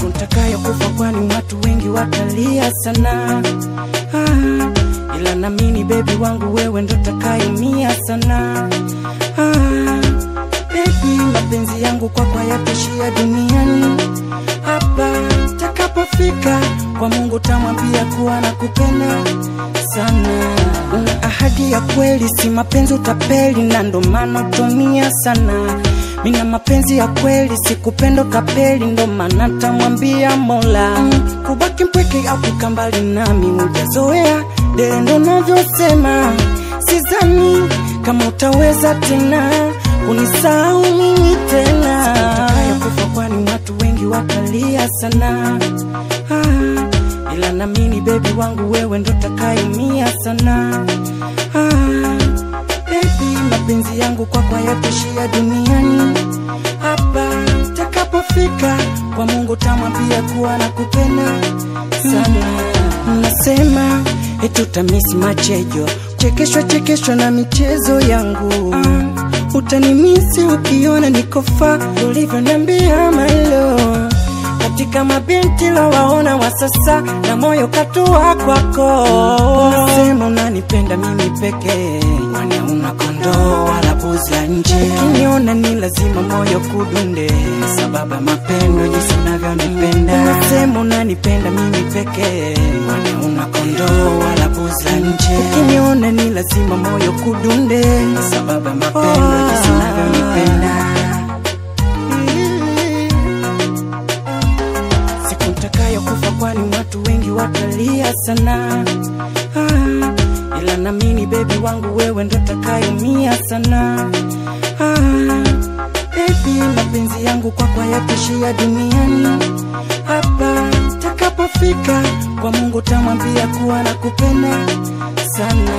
siku nitakayo kufa, kwani watu wengi watalia sana. Ila naamini baby wangu wewe ndo utakayeumia sana. Baby, mapenzi yangu kwako hayatoshia duniani. Hapa takapofika kwa Mungu tamwambia kuwa nakupenda sana. Una ahadi ya kweli, si mapenzi utapeli, na ndo maana utumia sana. Mina mapenzi ya kweli, si kupenda utapeli, ndo maana tamwambia Mola. Kubaki mpweke au kukaa mbali nami hujazoea, ndo navyosema. Sidhani kama utaweza tena kunisahau mimi tena. Sitataka kufa, kwani watu wengi watalia sana. Ila naamini baby wangu wewe ndo utakayeumia sana. Baby, mapenzi yangu kwako hayatoshia duniani. Hapa takapofika kwa Mungu tamwambia kuwa nakupenda sana. Nasema tutamisi machejo, chekeshwa na michezo yangu. Utanimisi ukiona nikofa ulivyoniambia mailo. Katika mabinti lo waona wa sasa, na moyo katua kwako. Unasema unanipenda mimi peke, kwani una kondoo wala buzi ya nje. Ukiniona ni lazima moyo kudunde, sababu mapendo jinsi unavyonipenda. Unasema unanipenda mimi peke, kwani una kondoo wala buzi ya nje. Ukiniona ni lazima moyo kudunde, sababu mapendo jinsi unavyonipenda. Nitakayo kufa, kwani watu wengi watalia sana. Ila naamini baby wangu wewe ndo utakayeumia sana. Baby, mapenzi yangu kwako hayatoshia duniani. Hapa takapofika kwa Mungu tamwambia kuwa nakupenda sana.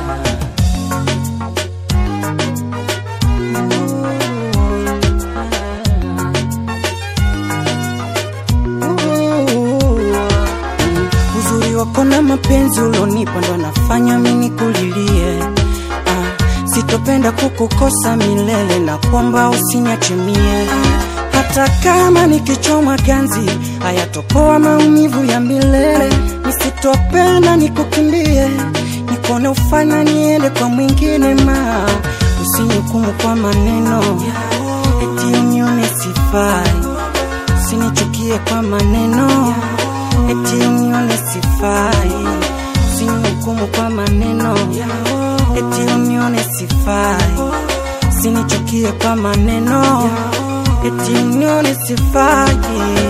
Wako na mapenzi ulonipa ndo nafanya mimi kulilie. Sitopenda kukukosa milele, na kuomba usiniache mie. Hata kama nikichoma ganzi hayatopoa maumivu ya milele. Nisitopenda nikukimbie, nikone ufanya niende kwa mwingine. Usinihukumu kwa maneno, eti unione sifai. Usinichukie kwa maneno, eti unione sifai. Usinihukumu kwa maneno, eti unione sifai. Usinichukie kwa maneno, eti unione sifai.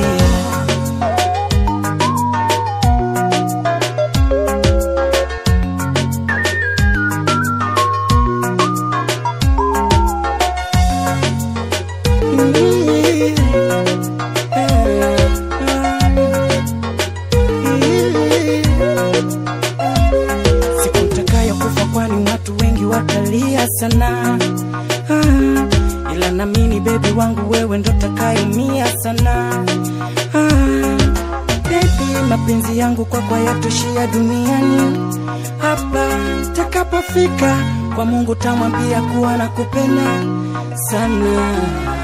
Siku nitakayo kufa, kwani watu wengi watalia sana. Ila naamini baby wangu wewe ndo utakayeumia sana. Baby, mapenzi yangu kwako hayatoshia duniani. Hapa takapofika kwa Mungu tamwambia kuwa nakupenda sana.